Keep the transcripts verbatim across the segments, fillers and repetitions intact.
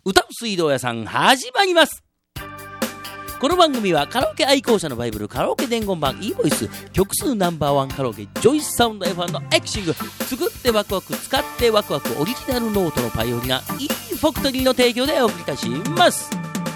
歌う水道屋さん始まります。この番組はカラオケ愛好者のバイブルカラオケ伝言版 e ボイス曲数ナンバーワンカラオケジョイスサウンド エフワン のエクシング、作ってワクワク使ってワクワクオリジナルノートのパイオニア E ファクトリーの提供でお送りいたします。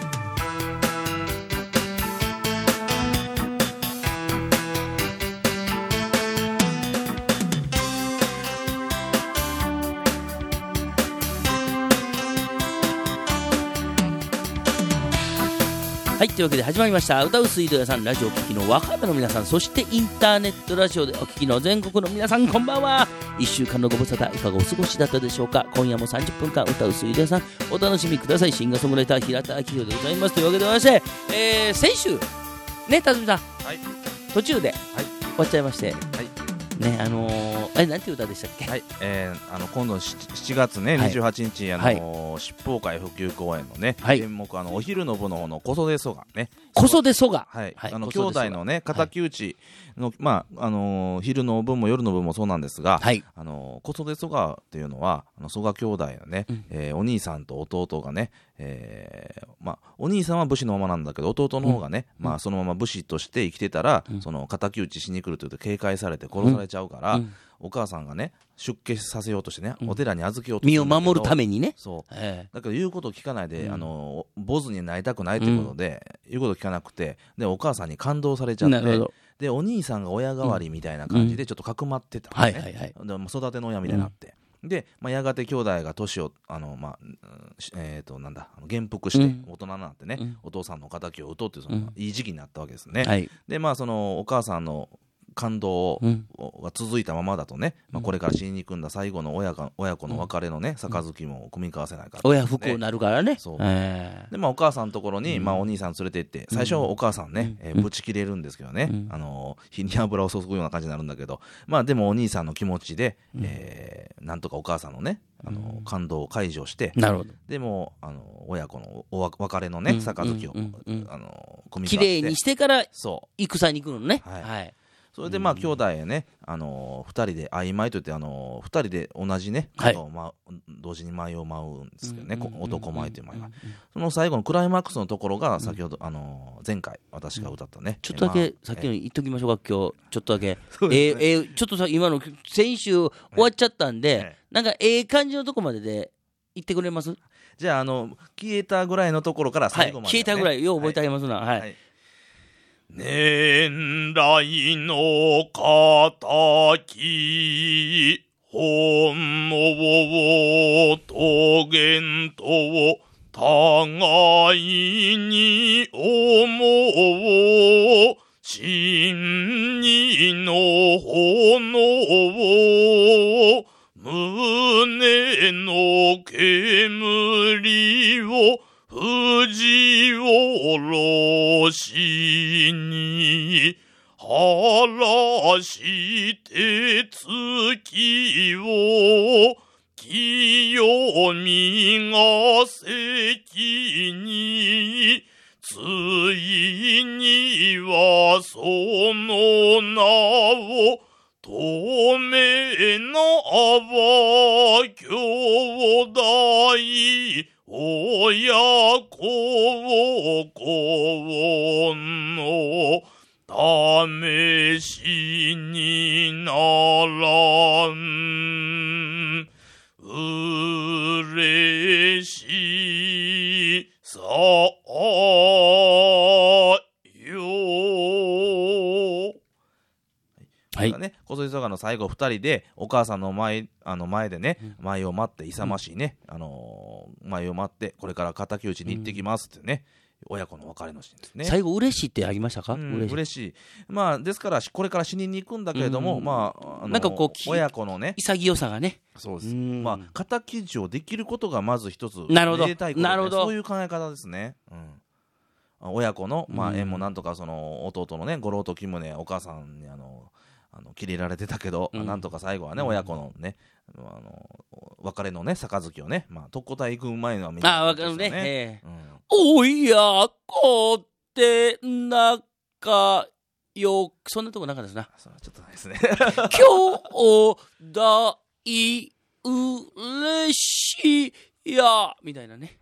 はい、というわけで始まりました歌う水道屋さん、ラジオを聴きの若葉の皆さん、そしてインターネットラジオでお聴きの全国の皆さん、こんばんは。いっしゅうかんのご無沙汰いかがお過ごしだったでしょうか。今夜もさんじゅっぷんかん歌う水道屋さんお楽しみください。シンガーソングライター平田明宏でございます。というわけでございまして、えー、先週ね、辰巳さん、はい、途中で、はい、終わっちゃいまして、はいね、あのー、あれなんていう歌でしたっけ。 はい、えー、あの今度しちがつね、はい、にじゅうはちにち、あのーはい、七宝会普及公演のね、はい、演目、あのお昼の部の方の小袖蘇我ね、 小袖蘇我、 はい、はい、あの兄弟のね敵討ちの、はい、まああのー、昼の部も夜の部もそうなんですが、はい、あのー、小袖蘇我っていうのはあの蘇我兄弟のね、うん、えー、お兄さんと弟がね、えーまあ、お兄さんは武士のままなんだけど弟の方がね、うん、まあ、そのまま武士として生きてたら、うん、その敵討ちしに来るというと警戒されて殺されちゃうから、うん、お母さんがね出家させようとしてね、うん、お寺に預けようとして身を守るためにね。 そう、えー、だけど言うことを聞かないで、うん、あの坊主になりたくないということで、うん、言うことを聞かなくて、でお母さんに感動されちゃって、でお兄さんが親代わりみたいな感じでちょっとかくまってたのね、うんはいはいはい、でも育ての親みたいになって、うん、で、まあ、やがて兄弟が年をあの、まあえー、となんだ減服して大人になってね、うん、お父さんの敵を討とうっていうその、うん、いい時期になったわけですね、はい、でまあそのお母さんの感動が続いたままだとね、うん、まあ、これから死にに行くんだ最後の 親, が親子の別れのね杯も組み交わせないから、ね、 親不幸になるからね。そう、 えー、でまあお母さんのところに、まあ、お兄さん連れて行って最初お母さんね、うん、えー、ぶち切れるんですけどね、うん、あの火に油を注ぐような感じになるんだけど、まあでもお兄さんの気持ちで、うん、えー、なんとかお母さんのねあの感動を解除して、 なるほど、でもあの親子のお別れのね杯を、うんうんうん、あの組み交わしてきれいにしてから戦に行くのね。はい、はい、 それでまあ兄弟へね、あのー、ふたりで曖昧といって、あのー、ふたりで同じね、はい、ま、同時に舞を舞うんですけどね、うんうんうん、男舞という舞が、うんうん、その最後のクライマックスのところが先ほど、うん、あのー、前回私が歌ったね、 ちょっとだけ、まあ、さっきの言っときましょうか。今日ちょっとだけ、ね、えーえー、ちょっとさ今の先週終わっちゃったんで、はい、なんかええ感じのとこまでで言ってくれます？ じゃあ、あの消えたぐらいのところから最後まで、ね、 はい、消えたぐらいよう覚えてあげますな。はい、はいはい、 年来の敵本能と言と互いに思う真にの炎胸の煙を藤おろしに晴らして月を清みが関についにはその名を透明なば兄弟親子子の試しにならん嬉しさはい、ね、小袖蘇我の最後ふたりでお母さんの 前, あの前でね、うん、前を待って勇ましいね、うん、あのー、前を待ってこれから敵討ちに行ってきますってね、うん、親子の別れのシーンですね。 最後嬉しいってありましたか？ うん、嬉しい、嬉しい、まあ、ですからこれから死にに行くんだけれども、うん、まあ、あのー、なんかこう親子のね潔さがね、 そうです、まあ、敵討ちをできることがまず一つめでたいことで、ね、 なるほど、 そういう考え方ですね、うん、親子の、まあ、縁もなんとかその弟のね五郎と木宗お母さんにあのあの切れられてたけど、うん、なんとか最後はね、うん、親子のねあの別れのね杯をね、まあ、特攻隊行く前のはみんな、 あ、分かるね、えーうん、親子って仲よく、そんなとこなかったですな。 そうちょっとないですね兄弟嬉しいやーみたいなね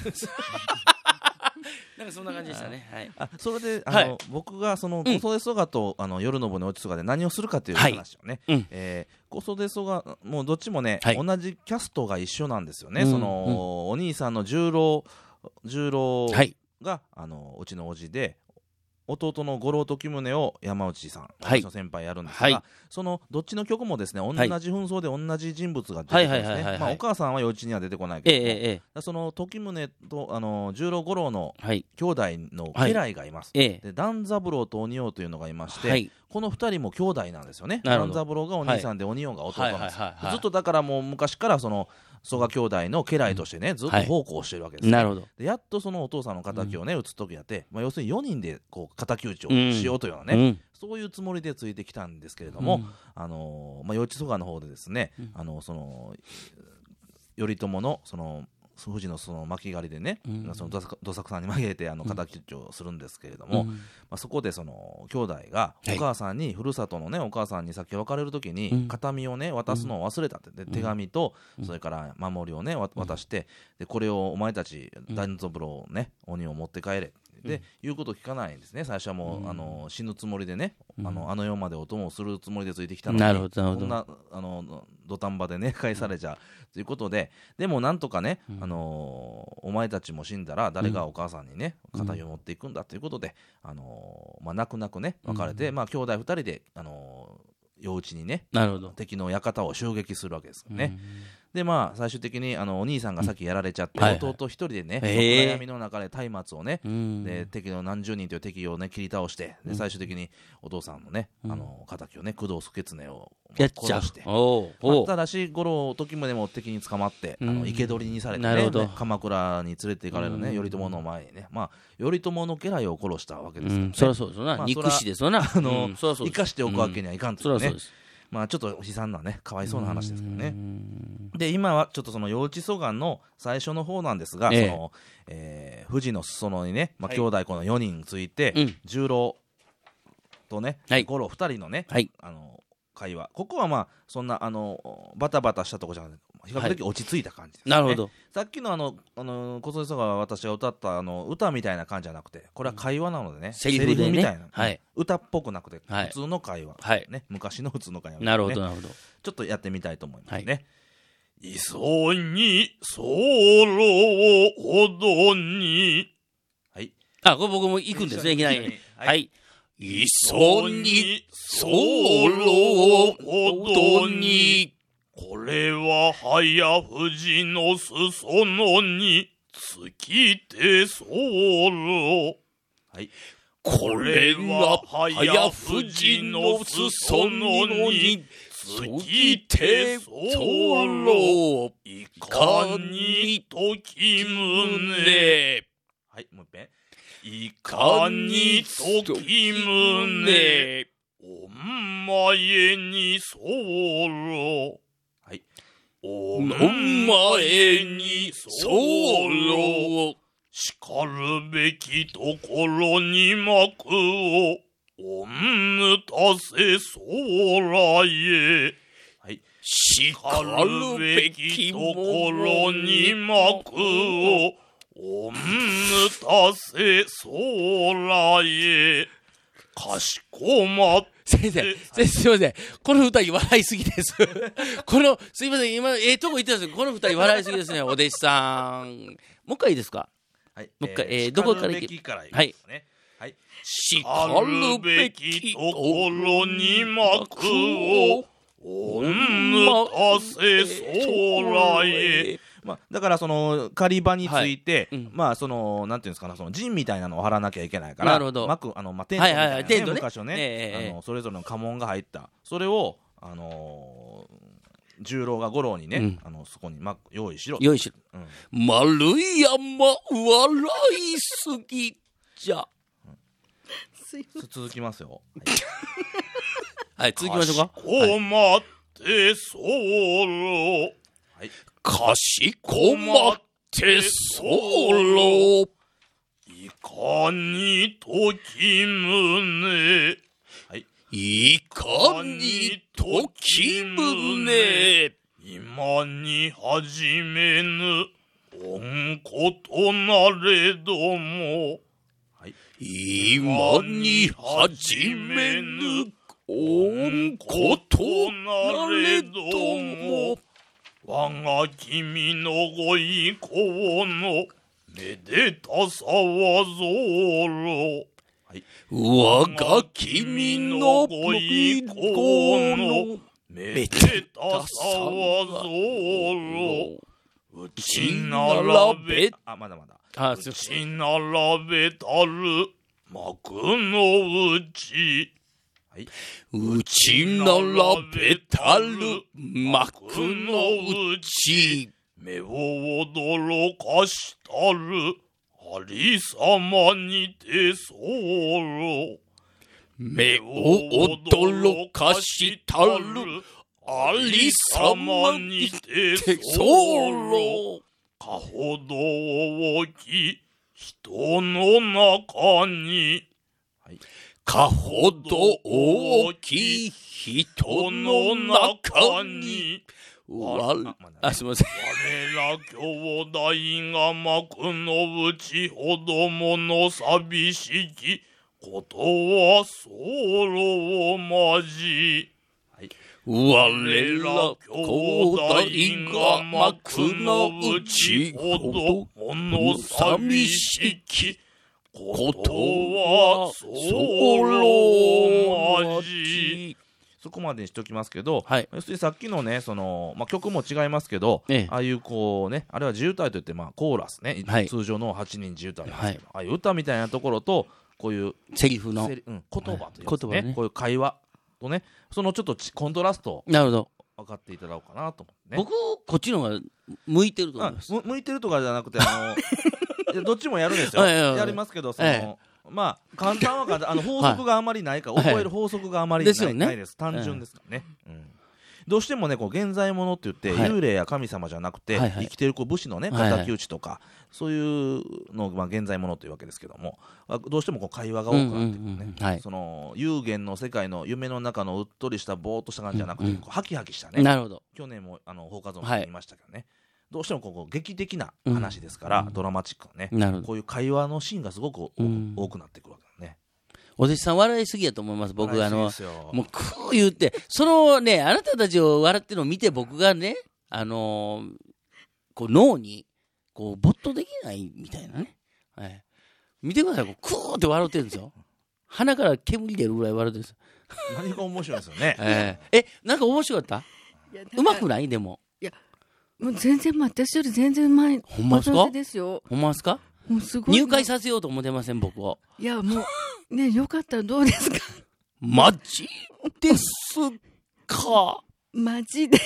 なんかそんな感じでしたね。はい、 あそれであの、はい、僕がその小袖蘇我と、うん、あの夜の部の落ち蘇我で何をするかという話をね、はい、うんえー、小袖蘇我もうどっちもね、はい、同じキャストが一緒なんですよね、うん、その、うん、お兄さんの十郎十郎が、はい、あのうちの叔父で弟の五郎時宗を山内さん、はい、私の先輩やるんですが、はい、そのどっちの曲もですね同じ紛争で同じ人物が出てくるんですね。お母さんは幼稚には出てこないけども、ええ、その時宗とあの十郎五郎の兄弟の家来がいます、はい、で段三郎と鬼王というのがいまして、はい、このふたりも兄弟なんですよね。段三郎がお兄さんで、はい、鬼王が弟なんです、はいはいはいはい、ずっとだからもう昔からその蘇我兄弟の家来としてね、うん、ずっと奉公してるわけです、ね、 なるほど。 でやっとそのお父さんの敵をね、うん、打つ時やって、まあ、要するによにんでこう敵討ちをしようというようなね、うん、そういうつもりでついてきたんですけれども、うん、あのまあ、余地蘇我の方でですね、うん、あのその頼朝のその富士のその巻狩りでね、うん、そのどさくさんに紛れてあの敵討ちをするんですけれども、うんまあ、そこでその兄弟がお母さんに、はい、ふるさとのねお母さんに先別れる時に、うん、形見をね渡すのを忘れたってで、手紙とそれから守りをね渡してでこれをお前たち段三郎ね鬼を持って帰れで、うん、言うこと聞かないんですね。最初はもう、うん、あの死ぬつもりでね、うん、あのあの世までお供をするつもりでついてきたのに、なるほどなるほど、こんなあの土壇場でね返されちゃう、うん、ということで、でもなんとかね、うん、あのお前たちも死んだら誰がお母さんにね肩を持っていくんだということで、あのまあ、泣く泣くね別れて、うんまあ、兄弟ふたりで、あの夜討ちにね敵の館を襲撃するわけですよね、うんでまあ最終的にあのお兄さんが先やられちゃって、うんはいはい、弟一人でね、暗闇の中で松明をね、うん、で敵の何十人という敵をね切り倒して、で最終的にお父さんのね、うん、あの敵をね工藤祐経を殺して、まあ、ただし五郎時宗も敵に捕まって、うん、あの生け捕りにされて、ねね、鎌倉に連れて行かれるね、うん、頼朝の前にね、まあ頼朝の家来を殺したわけですよね、うん、 そりゃそうですよな、まあ、憎しですよな、 あの、うん、生かしておくわけにはいかんというね、うん、そりゃそうです。まあ、ちょっと悲惨なねかわいそうな話ですけどね。で今はちょっとその幼稚蘇我の最初の方なんですが、ええそのえー、富士の裾野にね、まあ、兄弟このよにんついて、はい、十郎とね、はい、五郎ふたりのね、はい、あの会話、ここはまあそんなあのバタバタしたとこじゃなくて比較的落ち着いた感じですね、はい、なるほど。さっきのあのあの小袖蘇我が私が歌ったあの歌みたいな感じじゃなくて、これは会話なのでね、うん、セリフでね、セリフみたいな、はい、歌っぽくなくて、はい、普通の会話、はい、ね、昔の普通の会話、ね、なるほどなるほど。ちょっとやってみたいと思いますね、はい、 磯に候ほどに、 はい、あ、これ僕も行くんですね、いきなり、はい、はい、 磯に候ほどに、これは早富士の裾野に尽きて候、 はい、 これは早富士の裾野に尽きて候、いかに時宗、 はい、もう一遍、 いかに時宗、お前に候、 はい、 お前に候、しかるべきところに幕をおんたせ空へ、 はい、 しかるべきところに幕をおんたせ空へ、かしこまって、 先生、先生すいません。この二人笑いすぎです。この、すいません、今、ええとこ言ってたんですけど、この二人笑いすぎですね、お弟子さん。もう一回いいですか？ はい。 もう一回、えー、えー、どこから行きからいきますね。はい。 しかるべきところに幕をおんたせ空へ。 まあ、だからその狩り場について、はいうん、まあそのなんていうんですかな、その陣みたいなのを張らなきゃいけないから、なるほど、幕あのまあテントみたいなね、はいはいはい、テントね、昔をね、えー、あのそれぞれの家紋が入ったそれをあのー、十郎が五郎にね、うん、あのそこに幕用意しろ用意しろ、うん、丸山笑いすぎじゃ、うん、 続きますよ。 はい、はい、続きましょうか。 かしこまって候、 はい、 かしこまって候、いかに時宗、 はい、 いかに時宗、今に始めぬ恩ことなれども、 はい、 今に始めぬ恩ことなれども、我が君のご意向のめでたさはぞろ、 はい、我が君のご意向のめでたさはぞろ、うち並べ、 あ、まだまだ。 あ、うち並べたる幕の内、 はい、 うち並べたる幕の内、 目を驚かしたるありさまにて候、 目を驚かしたるありさまにて候、 かほど大きい人の中に、 はい、かほど大きい人の中に、わあ、すみません。 我ら兄弟が幕の内ほどもの寂しきことは候まじ。 我ら兄弟が幕の内ほどもの寂しきことは候まじ。 そこまでにしておきますけど、 はい、 要するにさっきのね、その、まあ、曲も違いますけど、ええ、ああいうこうね、あれは自由体といって、まあ、コーラスね、はい、通常のはちにん自由体なんですけど、はい、ああいう歌みたいなところと、こういうセリフの、 うん、言葉というか、ねね、こういう会話とね、そのちょっとコントラストをなるほど分かっていただこうかなと思ってね。 僕、こっちの方が向いてると思います。 向いてるとかじゃなくて、あのどっちもやるんですよ。やりますけど、その、ええ、まあ、簡単は簡単、あの法則があまりないから、はい、覚える法則があまりない、ですよね、ないです。単純ですからね。うん、どうしてもね、こう現在ものって言って、はい、幽霊や神様じゃなくて、はいはい、生きてるこう武士のね、敵討ちとか、はいはい、そういうのを、まあ、現在ものというわけですけども、どうしてもこう会話が多くなってくるね、うんうんうんはい、その幽玄の世界の夢の中のうっとりしたぼーっとした感じじゃなくて、うんうん、ハキハキしたね。 なるほど。 去年もあの放課後も言いましたけどね。はい、どうしてもここ劇的な話ですから、うん、ドラマチックなね、なるほど、こういう会話のシーンがすごく、うん、多くなってくるわけだね。 お弟子さん笑いすぎやと思います。僕あのもうこう言ってそのね、あなたたちを笑ってるのを見て僕がね、あのー、こう脳にこう没頭できないみたいなね、はい、見てください、こうクーって笑ってるんですよ。鼻から煙出るぐらい笑ってるんです。 何が面白いですよね。 えー、えなんか面白かった？うまくない？でもいやもう全然私より全然前。 ほんまですか？ ですよ。 ほんまですか？ もうすごい入会させようと思ってません僕を。 いやもうね、よかったらどうですか？ マジですか？ マジで。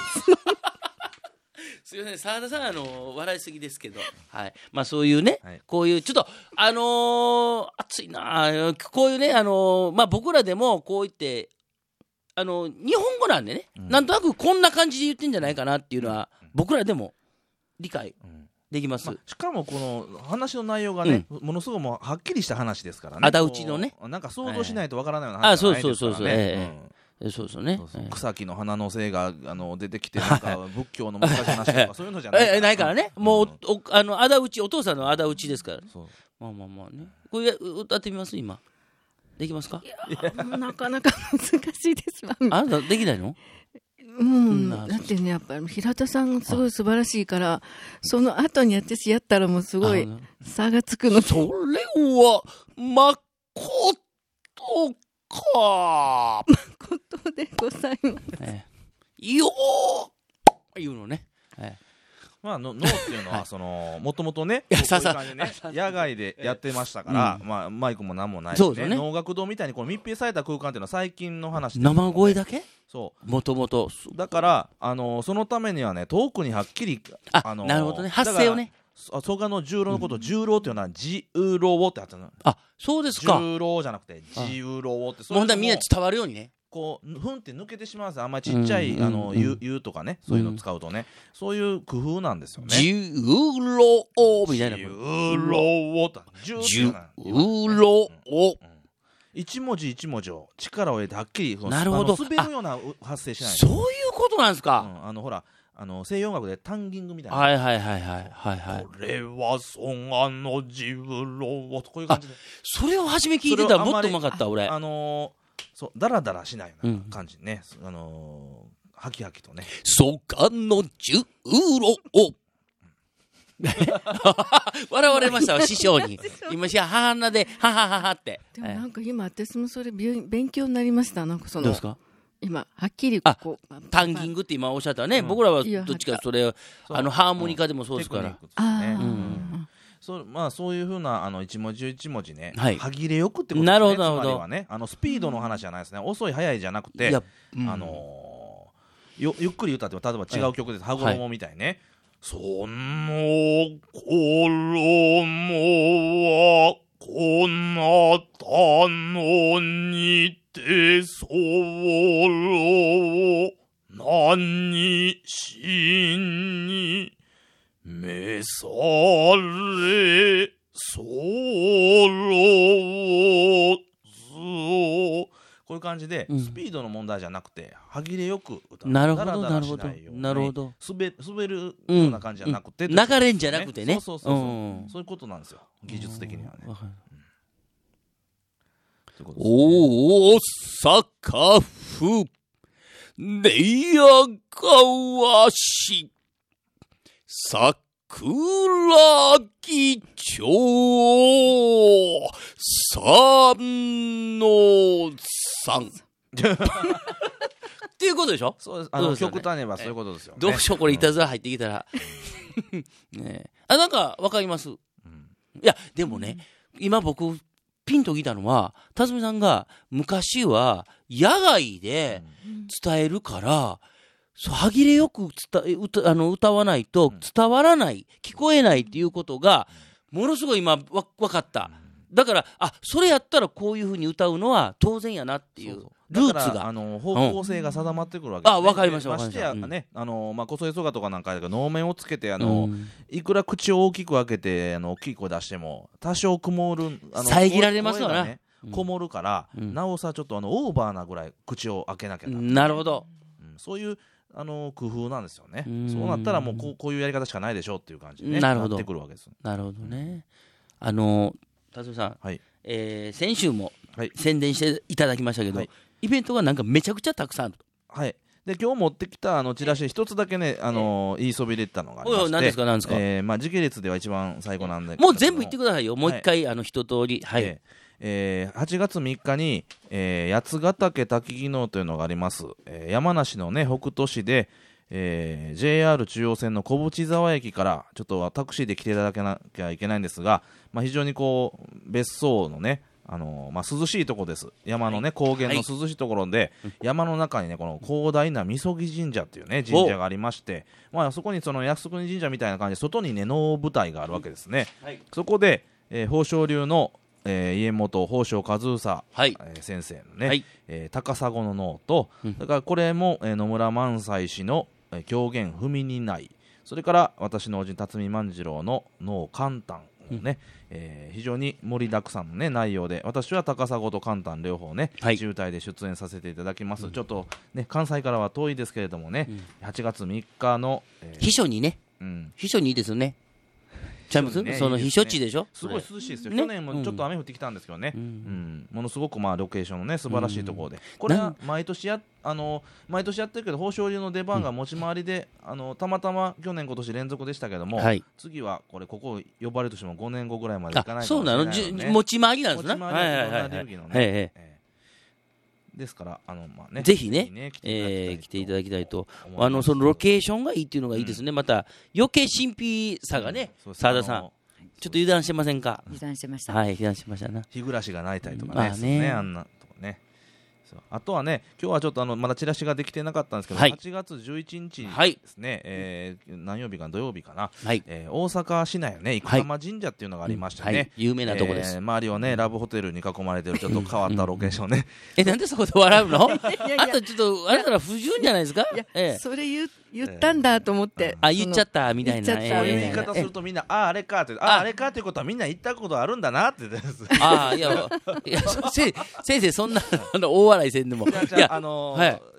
すみません、澤田さんあの笑いすぎですけど、はい、まあそういうね、はい、こういうちょっとあのー、熱いなこういうね、あのー、まあ僕らでもこう言ってあの日本語なんでね、うん、なんとなくこんな感じで言ってんじゃないかなっていうのは、うん、僕らでも理解できます、 まあ、しかもこの話の内容がね、うん、ものすごくもうはっきりした話ですからね。 あだ討ちのね、 なんか想像しないとわからないような話じゃないですからね。あ、そうそうそうそう、ええうん、そうそうね、 そうそう、草木の花の精があの出てきてなんか仏教の昔話とかそういうのじゃないから、 ないからね、うん、もうおあのあだ討ち、お父さんのあだ討ちですから、そうまあまあまあね、これ歌ってみます今。できますか？ いやなかなか難しいです。 あなたできないの？ うん、だってね、やっぱり平田さんがすごい素晴らしいから、その後に私やったらもうすごい差がつくの。 それはまことか。 まことでございます。 ええ、よー言うのね。ええ、 まあ、の脳っていうのはそのもともとね、こういう感じでね野外でやってましたから、まあ、マイクも何もないしね、能楽堂みたいにこの密閉された空間っていうのは最近の話です。 生声だけ？ そうもともとだからあのそのためにはね、遠くにはっきりあ、あのなるほどね、発声をね、 蘇我の十郎のことを十郎っていうのは十郎ってあったの。 あ、そうですか。 十郎じゃなくて十郎って、 問題みんな伝わるようにね、 こうふんって抜けてしまうんですよ。あんまりちっちゃい、うんうんうん、あのゆゆとかね、そういうの使うとね、うん、そういう工夫なんですよね。 十郎みたいな。 十郎と十郎、 一文字一文字を力を入れてはっきり、 なるほど、 滑るような発声しない。 そういうことなんですか。 うん、あのほらあの西洋音楽でタンギングみたいな、 はいはいはいはいはいはい。 これは蘇我のジブロこういう感じで、 それを初め聞いてたらもっとうまかった俺。 あのー、そうダラダラしないような感じね、うん、あのー、ハキハキとね、 蘇我のジュロを笑われましたわ師匠に。今し母鼻でハハハハって。 でもなんか今私もそれ勉強になりました。なんかそのどうですか。 今はっきりこうタンギングって今おっしゃったね、うん、僕らはどっちかそれあのハーモニカでもそうですから、 そうまあそういうふうなあの一文字一文字ね、 はい、 歯切れよくってことですね。 なるほどなるほど。 つまりはね、あのスピードの話じゃないですね、うん、遅い早いじゃなくて、うん、あのー、よゆっくり歌っても例えば違う曲です、はい、羽衣みたいね、はい、 その衣はこなたのにて候何しに召され候ず、 こういう感じで、うん、スピードの問題じゃなくて歯切れよく歌う。 なるほどだらだらしなないようになるほど滑る滑るような感じじゃなくて、 うんうん、流れんじゃなくてね、 そうそうそうそう、うん、そういうことなんですよ技術的にはね、うんうん、大阪府寝屋川市桜木町三の三っていうことでしょ。 そうです。あの極端にはそういうことですよ、ね。 どうしようこれいたずら入ってきたら、ね、あなんかわかります、うん、いやでもね、うん、今僕ピンときたのは辰巳さんが昔は野外で伝えるから、そう歯切れよく伝え 歌, あの歌わないと伝わらない、聞こえないっていうことがものすごい今わ分かった。だからあそれやったらこういう風に歌うのは当然やなっていう。そうそうルーツがあの方向性が定まってくるわけです、ね、 うん、あ分かりました分かりました。 ましてやね、うん、あのまあこそえそがとかなんかだけど能面をつけてあの、うん、いくら口を大きく開けてあの大きい声出しても多少曇るあの遮られますよね、 こもるから、うん、なおさちょっとあのオーバーなぐらい口を開けなきゃな、 なるほど、 うん、そういうあの工夫なんですよね。うそうなったらもうこう、こういうやり方しかないでしょうっていう感じで、ね、 なるほどなってくるわけです。 なるほどね。あの辰巳さん、はいえー、先週も宣伝していただきましたけど、はい、イベントがなんかめちゃくちゃたくさんあると。 はいで今日持ってきたあのチラシ一つだけね、あのー、言いそびれたのがありまして、 何ですか何ですか、 えーまあ、時系列では一番最後なんでもう全部言ってくださいよもう一回、はい、あの一通り、はいえーえー、はちがつみっかに、えー、八ヶ岳滝技能というのがあります、えー、山梨の、ね、北杜市で、えー、ジェイアール 中央線の小淵沢駅からちょっとタクシーで来ていただけなきゃいけないんですが、まあ、非常にこう別荘のねあのーまあ、涼しいところです。山のね、はい、高原の涼しいところで、はい、山の中にねこの広大なみそぎ神社っていうね神社がありまして、まあ、そこにその靖国神社みたいな感じで外にね能舞台があるわけですね、はい、そこで、えー、宝生流の、えー、家元宝生和房、はいえー、先生のね、はいえー、高砂の能と、うん、だからこれも、えー、野村萬斎氏の、えー、狂言踏みにない、それから私の叔父辰巳万次郎の能簡単ねうんえー、非常に盛りだくさんの、ね、内容で、私は高砂と簡単両方ね、はい、中隊で出演させていただきます、うん、ちょっと、ね、関西からは遠いですけれどもね、うん、はちがつみっかの、 えー、秘書にね、うん、秘書にいいですよねちゃいます、ね、その避暑地でしょ。 すごい涼しいですよ、ね、去年もちょっと雨降ってきたんですけどね、うんうん、ものすごくまあロケーションのね素晴らしいところで、これは毎年やあの毎年やってるけど豊昇龍の出番が持ち回りで、うん、あのたまたま去年今年連続でしたけども、はい、次はこれここ呼ばれるとしてもごねんごぐらいまでいかないかもしれないので、ね、そうなの持ち回りなんですね。持ち回りはいはいはいですからあの、まあね、 ぜひね、ね来, てえー、来ていただきたいと、あのそのロケーションがいいっていうのがいいですね、うん、また余計神秘さがね、澤、うん、田さんちょっと油断してませんか。 油断してました。 はい、油断してましたな。 日暮らしが泣いたりとかね、まあね、ねあんなとこね。そうあとはね、今日はちょっとあのまだチラシができてなかったんですけど、はい、はちがつじゅういちにちですね、はいえー、何曜日か土曜日かな、はいえー、大阪市内のね生浜神社っていうのがありましてね、はいはい、 有名なとこです、 えー、周りをねラブホテルに囲まれてるちょっと変わったロケーションね。 えなんでそこで笑うの？あとちょっとあれから不純じゃないですか。 いや、ええ、それ言う言ったんだと思って、 えー、あ言っちゃったみたいな、 そういう言い方するとみんな、えー、ああれかって、ああれかっていうことはみんな言ったことあるんだなってああいやいや先生そんなあの大笑いせんでもいやあのーはい、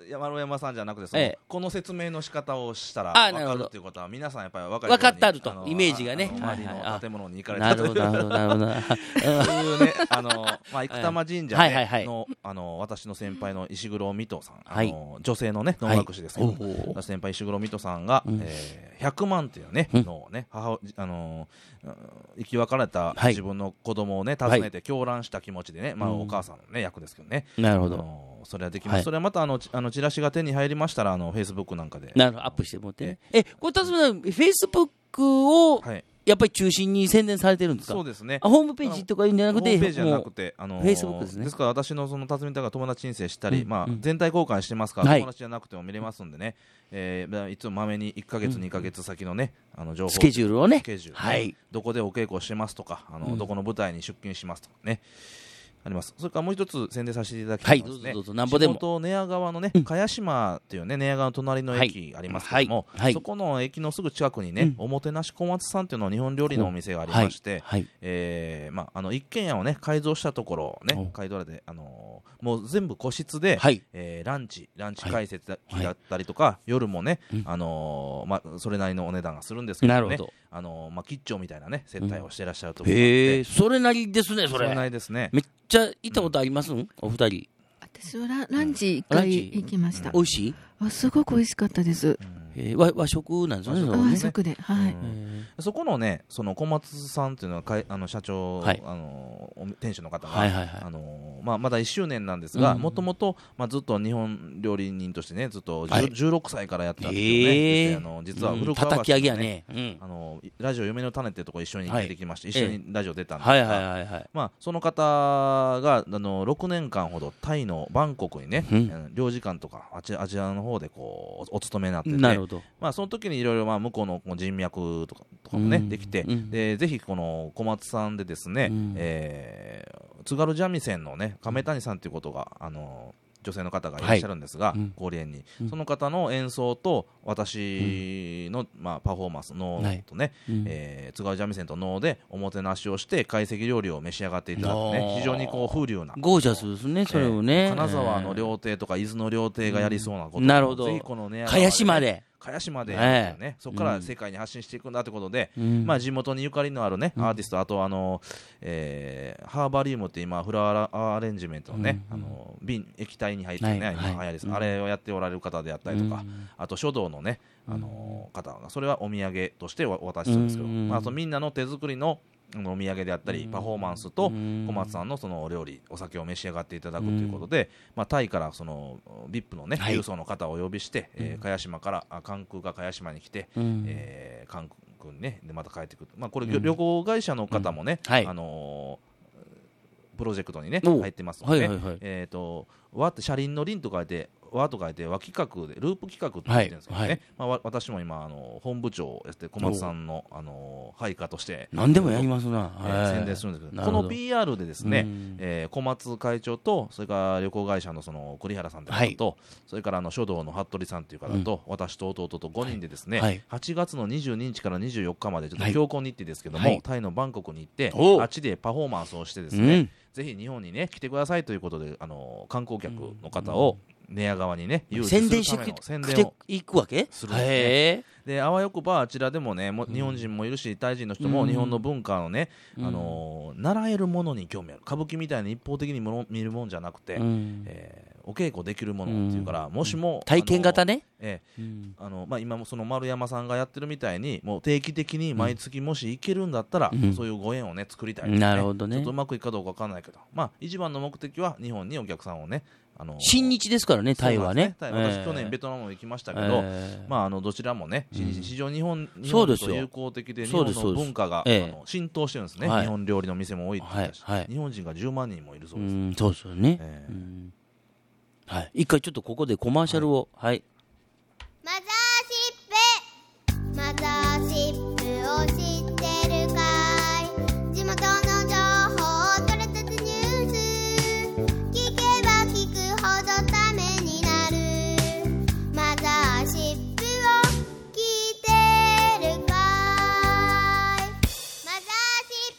丸山さんじゃなくてその、 ええ、 この説明の仕方をしたらあ分かるっていうことは皆さんやっぱり分かる分かってあるとイメージがね、 周りの建物に行かれなたというるほどなるほどなるほどそういうねあの、まあ、生玉神社、ねはいはいはい、 のあの私の先輩の石黒水戸さん、 はい、 あの女性のね能楽師ですけど、はい、先輩石黒水戸さんが、うんえー、ひゃくまんっていうね、うん、のをね母あの生き別れた自分の子供をね訪ねて狂乱した気持ちでね、まあ、お母さんの、ね、役ですけどね、 なるほどそれはできます、はい、それはまたあのあのチラシが手に入りましたらあのフェイスブックなんかでなるほどアップしてもらってねえこれ辰巳さんフェイスブックを、はいやっぱり中心に宣伝されてるんですか。 そうですね。 あホームページとかいうんじゃなくて、 ホームページじゃなくて、あのー、 フェイスブックですね。 ですから私のその辰巳太が友達申請したり、 うんまあ、 うん、 全体公開してますから、はい、友達じゃなくても見れますんでね、えー、いつもまめにいっかげつ、うん、にかげつ先のねあの情報スケジュールをね、 スケジュールね、 はい、 どこでお稽古してますとかあの、うん、どこの舞台に出勤しますとかね。あります。それからもう一つ宣伝させていただきたいのはですね、はい、どうぞどうぞなんぼでも地元寝屋川のね、うん、茅島っていうね寝屋川の隣の駅ありますけども、はいはい、そこの駅のすぐ近くにね、うん、おもてなし小松さんっていうの日本料理のお店がありまして、はいはいえーまあ、あの一軒家をね改造したところをね改造で、あのー、もう全部個室で、はいえー、ランチランチ解説だったりとか、はい、夜もね、うんあのーまあ、それなりのお値段がするんですけどね、なるほどあのーまあ、キッチンみたいなね接待をしてらっしゃるところがあって、うん、へーそれなりですね。それそれなりですね。 めっちゃ行ったことあります、うん、お二人。 私は ラ, ランチ一回行きました、 うん、美味しいあすごく美味しかったです、うんえー、和, 和食なんですよね。 和食で、はい、うん、 そこのねその小松さんっていうのはかいあの社長、はい、あの店主の方が、はいはいはいあのまあ、まだいっしゅうねんなんですがもともとずっと日本料理人としてねずっと、はい、じゅうろくさいからやったんですよね、えー、あの実は古川橋で、ねねうん、あのラジオ夢の種ってとこ一緒に出てきまして、はい、一緒にラジオ出たんですが、はいはいはいはいまあ、その方があのろくねんかんほどタイのバンコクにね、うん、領事館とかあちアジアの方でこうお勤めになってて、なるほどまあ、その時にいろいろ向こうの人脈とか、とかもね、うん、できて、うん、でぜひこの小松さんでですね、うんえー、津軽三味線のね亀谷さんということが、あの女性の方がいらっしゃるんですが、はい、高齢に、うん、その方の演奏と私の、うんまあ、パフォーマンス能とね、はいうんえー、津軽三味線と能でおもてなしをして懐石料理を召し上がっていただくね非常にこう風流なゴージャスですねそれをね、 えー、金沢の料亭とか伊豆の料亭がやりそうなことを、 うん、なるほどぜひこのね茅島で茅島で、ねえー、そこから世界に発信していくんだということで、うんまあ、地元にゆかりのある、ね、アーティスト、あとあの、えー、ハーバリウムって今フラワーアレンジメントの,、ねうん、あの瓶液体に入って、ねはい今流行りです、うん、あれをやっておられる方であったりとか、うん、あと書道の、ね、あの方がそれはお土産として渡してるんですけど、うんまあ、そのみんなの手作りのお土産であったりパフォーマンスと小松さんのそのお料理お酒を召し上がっていただくということで、まあ、タイからその ブイアイピー のね郵送の方をお呼びして、えー、茅島から関空が茅島に来て、うんえー、関空にねでまた帰ってくる、まあ、これ、うん、旅行会社の方もね、うんはいあのー、プロジェクトにね入ってますので、ねはいはいはいえー、と和って車輪の輪と書いて和と書いて和企画でループ企画って言ってるんですけどね、はいはいまあ、私も今あの本部長をやって小松さんの、あの配下として何でもやりますな、 えー、宣伝するんですけどこの ピーアール でですね、えー、小松会長とそれから旅行会社のその栗原さんという方と、はい、それからあの書道の服部さんという方と、うん、私と弟とごにんでですね、はい、はちがつのにじゅうににちからにじゅうよっかまでちょっと強行日程ですけども、はい、タイのバンコクに行ってあっちでパフォーマンスをしてですね、うん、ぜひ日本にね来てくださいということであの観光客の方を、うん寝屋川にね宣伝して宣伝をいくわけするんですね。 であわよくばあちらでもねも日本人もいるしタイ人の人も日本の文化のね、うんあのー、習えるものに興味ある歌舞伎みたいに一方的にもの見るもんじゃなくて、うんえー、お稽古できるものっていうから、うん、もしも体験型ね、 えーうんあのまあ、今もその丸山さんがやってるみたいにもう定期的に毎月もし行けるんだったら、うん、そういうご縁をね作りたいですね。なるほどね。ちょっとうまくいくかどうか分かんないけど、まあ、一番の目的は日本にお客さんをねあの親日ですからねタイはね。 タイ私、えー、去年ベトナムも行きましたけど、えーまあ、あのどちらもね、うん、非常に日本日本と友好的で日本の文化が、えー、あの浸透してるんですね、はい、日本料理の店も多いって言ったし、はいはい、日本人がじゅうまんにんもいるそうです。うんそうですよね、えーうんはい、一回ちょっとここでコマーシャルを、はいはい、 マザーシップマザーシップを知ってるかい地元の情報取れたてニュース聞けば聞くほどためになるマザーシップを聞いてるかいマザーシップ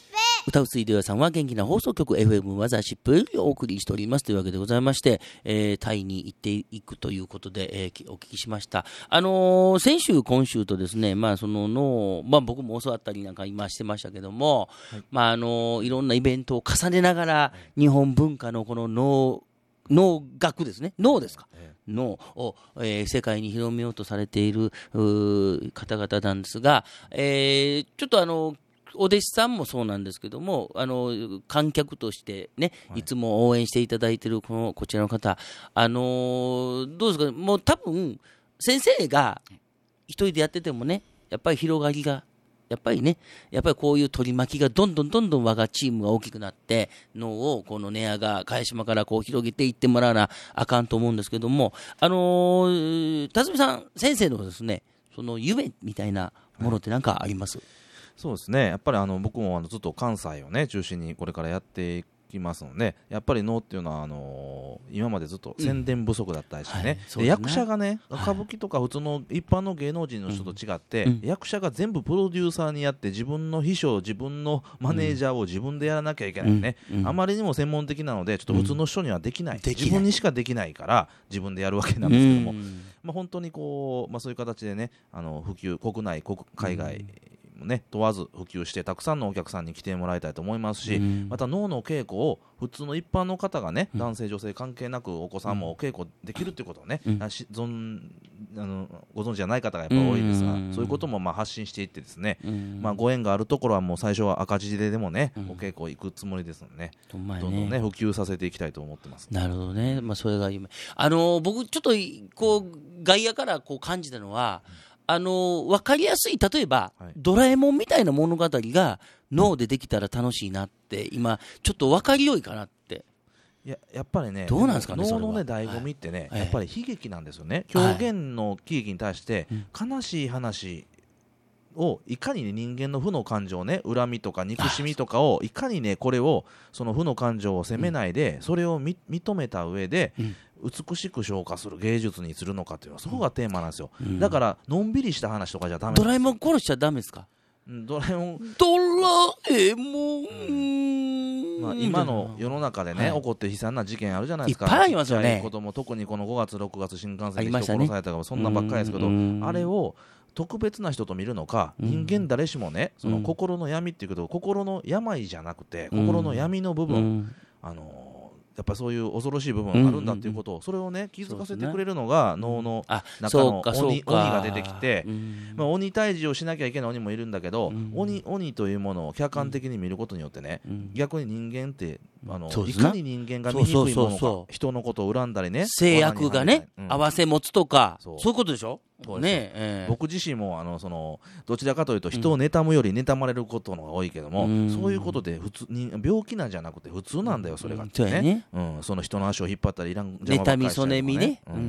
歌う水道屋さんは元気な放送局 エフエム マザーシップよりお送りしておりますというわけでございまして、えー、タイに行っていくということで、えー、お聞きしました。あのー、先週今週とですね、まあその脳、まあ僕も教わったりなんか今してましたけども、はい、まああのー、いろんなイベントを重ねながら日本文化のこの脳脳学ですね、脳ですか、脳を、えー、世界に広めようとされている方々なんですが、えー、ちょっとあのお弟子さんもそうなんですけども、あの観客としてね、いつも応援していただいているこのこちらの方、あのー、どうですか、もう多分先生が一人でやっててもね、やっぱり広がりがやっぱりね、やっぱりこういう取り巻きがどんどんどんどん我がチームが大きくなって脳をこのネアが茅島からこう広げていってもらわなあかんと思うんですけども、あのー、辰巳さん先生のですね、その夢みたいなものって何かあります？はい、 そうですね、やっぱりあの僕もあのずっと関西をね中心にこれからやっていきますので、やっぱり能っていうのはあのー、今までずっと宣伝不足だったりしてね、うんはい、ででね役者がね、歌舞伎とか普通の一般の芸能人の人と違って、うん、役者が全部プロデューサーにやって自分の秘書自分のマネージャーを自分でやらなきゃいけないね、うんうん、あまりにも専門的なのでちょっと普通の人にはできない、うん、自分にしかできないから自分でやるわけなんですけども、うんまあ、本当にこう、まあ、そういう形でね、あの普及国内国海外、うんね、問わず普及してたくさんのお客さんに来てもらいたいと思いますし、うん、また能の稽古を普通の一般の方がね、うん、男性女性関係なくお子さんもお稽古できるっていうことをね、うん、し存あのご存知じゃない方がやっぱり多いですが、うん、そういうこともまあ発信していってですね、うんまあ、ご縁があるところはもう最初は赤字ででもね、うん、お稽古行くつもりですのでね、どんどんね普及させていきたいと思ってます。 なるほどね、まあ、それが夢。あのー、僕ちょっとこう外野からこう感じたのは、うんあの分かりやすい、例えば、はい、ドラえもんみたいな物語が脳でできたら楽しいなって、今ちょっと分かりよいかなって。 いや、やっぱりね、 どうなんですかね、 脳のね醍醐味ってね、はい、やっぱり悲劇なんですよね、はい、狂言の喜劇に対して悲しい話をいかに、ね、人間の負の感情ね、恨みとか憎しみとかをいかにね、これをその負の感情を責めないで、うん、それをみ認めた上で、うん美しく消化する芸術にするのかというのはそこがテーマなんですよ、うん、だからのんびりした話とかじゃダメ。 ドラえもん殺しちゃダメですか？ ドラえもんドラえもん、うんまあ、今の世の中でね、はい、起こって悲惨な事件あるじゃないですか。 いっぱいありますよね。 子供特にこのごがつろくがつ新幹線で人殺されたとかそんなんばっかりですけど、あれを特別な人と見るのか、人間誰しもね、その心の闇っていうけど、心の病じゃなくて心の闇の部分、あのやっぱそういう恐ろしい部分があるんだっていうことを、うんうんうん、それをね気づかせてくれるのが脳の中の鬼、鬼が出てきて、うんまあ、鬼退治をしなきゃいけない鬼もいるんだけど、うん、鬼, 鬼というものを客観的に見ることによってね、うん、逆に人間ってあのいかに人間が醜いものか、そうそうそうそう人のことを恨んだりね、 制約がね、うん、合わせ持つとか、そう、そういうことでしょ。ねえー、 僕自身もあのそのどちらかというと人を妬むより妬まれることの方が多いけども、うん、そういうことで普通に病気なんじゃなくて普通なんだよそれがってね、うん そ, ねうん、その人の足を引っ張ったりいらん邪魔ばっかりしたりとかね、妬みそねみね、うんうん、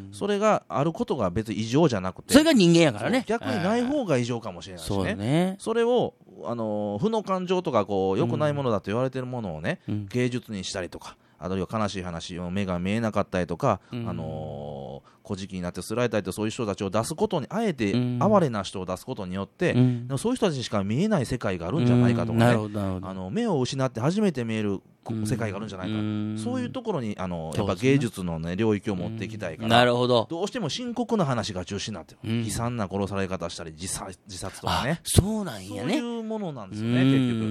それがあることが別に異常じゃなくて、 それが人間やからね、 逆にない方が異常かもしれないし ね, そうね、 それをあの負の感情とかこう良くないものだと言われてるものをね、うん、芸術にしたりとか、あるいは悲しい話を目が見えなかったりとか、うん、あのー、古事記になってすられたりとそういう人たちを出すことにあえて哀れな人を出すことによって、うん、そういう人たちにしか見えない世界があるんじゃないかとかね、うん、あの目を失って初めて見える世界があるんじゃないか、うん、そういうところにあのやっぱ芸術の、ね、領域を持っていきたいから、うん、 なるほど、 どうしても深刻な話が中心になってる、うん、悲惨な殺され方したり自殺、自殺とかね、 そうなんやね、 そういうものなんですよね、結局、うん、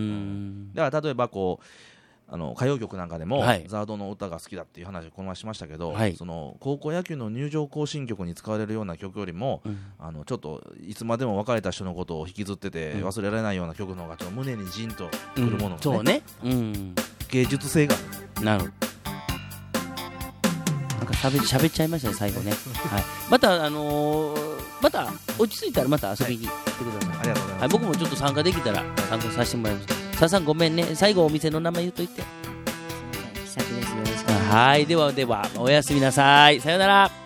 だから例えばこうあの歌謡曲なんかでも、はい、ザードの歌が好きだっていう話をこの前しましたけど、はい、その高校野球の入場行進曲に使われるような曲よりも、うん、あのちょっといつまでも別れた人のことを引きずってて忘れられないような曲の方がちょっと胸にジンとくるものが、ねうん、そうね、うん、芸術性がなる。なんかしゃべ、しゃべっちゃいましたね最後ね、はい、またあのー、また落ち着いたらまた遊びに行ってください、はい、 ありがとうございます、はい、 僕もちょっと参加できたら参加させてもらいます。さあさんごめんね、最後お店の名前言うといて。 気さくです、よろしく。 はい、ではではおやすみなさい、さよなら。